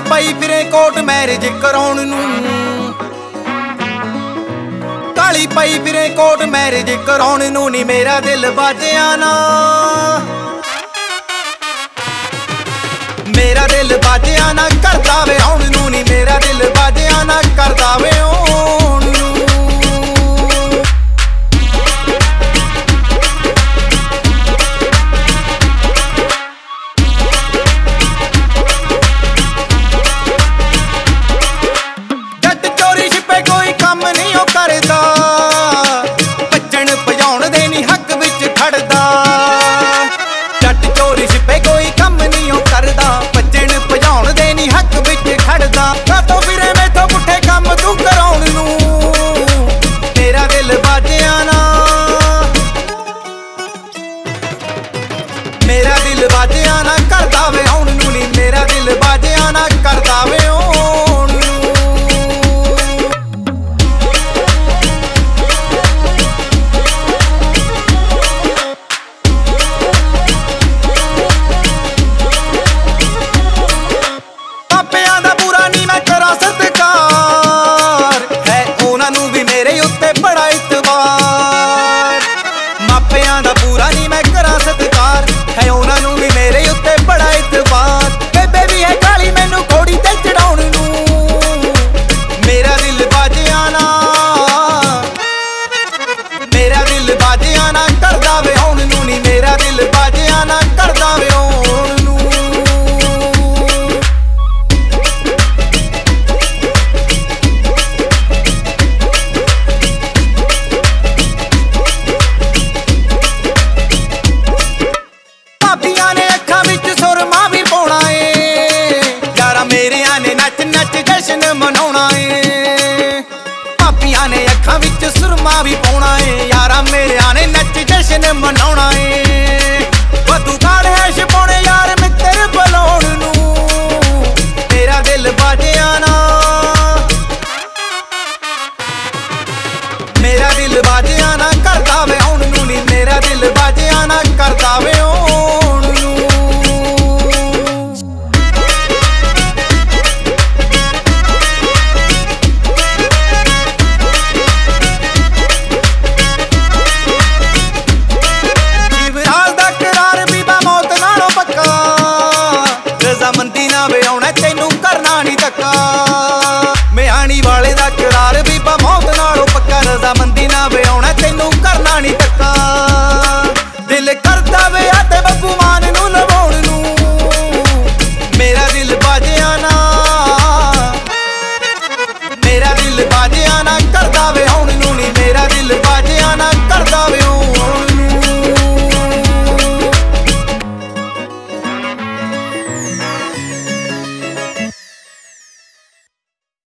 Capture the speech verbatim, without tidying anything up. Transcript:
ਪਾਈ ਫਿਰੇ ਕੋਟ ਮੈਰਿਜ ਕਰਾਉਣ ਨੂੰ, ਕਾਲੀ ਪਾਈ ਫਿਰੇ ਕੋਟ ਮੈਰਿਜ ਕਰਾਉਣ ਨੂੰ ਨੀ ਮੇਰਾ ਦਿਲ ਬਾਜਿਆ ਨਾ, ਮੇਰਾ ਦਿਲ ਬਾਜਿਆ ਨਾ ਕਰਦਾ ਵੇ ਆਉਣ ਨੂੰ ਨੀ ਮੇਰਾ ਦਿਲ ਬਾਜਿਆ ਨਾ ਕਰਦਾ ਵੇ ਆਉਣ ਨੂੰ। ਜੱਟ ਚੋਰੀ ਛਿਪੇ ਕੋਈ ਕੰਮ ਨਹੀਂ ਉਹ ਕਰਦਾ, ਭੱਜਣ ਭਜਾਉਣ ਦੇ ਨੀ ਹੱਕ ਵਿੱਚ ਖੜਦਾ। ਜੱਟ ਚੋਰੀ ਛਿਪੇ ਕੋਈ ਕੰਮ ਨਹੀਂ ਉਹ ਕਰਦਾ, ਭੱਜਣ ਭਜਾਉਣ ਦੇ ਨੀ ਹੱਕ ਵਿੱਚ ਖੜਦਾ। ਕਾਤੋਂ ਫਿਰੇ ਮੈਥੋਂ ਪੁੱਠੇ ਕੰਮ ਤੂੰ ਕਰਾਉਣ ਨੂੰ, ਮੇਰਾ ਦਿਲ ਬਾਜਿਆ ਨਾ, ਮੇਰਾ ਦਿਲ ਬਾਜਿਆ ਨਾ ਕਰਦਾ ਵੇ ਆਉਣ ਨੂੰ ਨੀ ਮੇਰਾ ਦਿਲ ਬਾਜਿਆ ਨਾ ਕਰਦਾ ਵੇ ਆਉਣ ਨੂੰ। ਮਾਪਿਆਂ ਦਾ ਬੁਰਾ ਨੀ ਮੈਂ ਕਰਾਂ ਸਤਿਕਾਰ, ਹੈ ਉਹਨਾਂ ਨੂੰ ਵੀ ਮੇਰੇ ਉੱਤੇ ਬੜਾ ਇਤਬਾਰ। ਮਾਪਿਆਂ ਦਾ ਬੁਰਾ ਨੀ ਮੈਂ ਕਰਾਂ ਸਤਿਕਾਰ, ਹੈ ਉਹਨਾਂ ਨੂੰ ਵੀ ਮੇਰੇ ਉੱਤੇ ਬੜਾ ਇਤਬਾਰ। ਬੇਬੇ ਵੀ ਹੈ ਕਾਲੀ ਮੈਨੂੰ ਘੋੜੀ ਤੇ ਚੜਾਉਣ ਨੂੰ, ਮੇਰਾ ਦਿਲ ਬਾਜਿਆ ਨਾ, ਮੇਰਾ ਦਿਲ ਬਾਜਿਆ ਨਾ ਕਰਦਾ ਵੇ ਆਉਣ ਨੂੰ ਨੀ ਮੇਰਾ ਦਿਲ ਬਾਜਿਆ ਨਾ ਕਰਦਾ ਵੇ ਆਉਣ ਨੂੰ। ਭਾਬੀਆਂ ਨੇ ਅੱਖਾਂ ਵਿੱਚ ਸੁਰਮਾ ਵੀ ਪਾਉਣਾ ਏ, ਯਾਰਾਂ ਮੇਰਿਆਂ ਨੇ ਨੱਚ ਨੱਚ ਜਸ਼ਨ ਮਨਾਉਣਾ ਏ। ਭਾਬੀਆਂ ਨੇ ਅੱਖਾਂ ਵਿੱਚ ਸੁਰਮਾ ਵੀ ਪਾਉਣਾ ਏ,